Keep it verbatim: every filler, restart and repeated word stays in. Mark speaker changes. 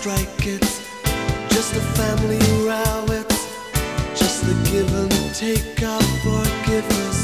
Speaker 1: strike, it's just a family row, it's just the give and take of forgiveness.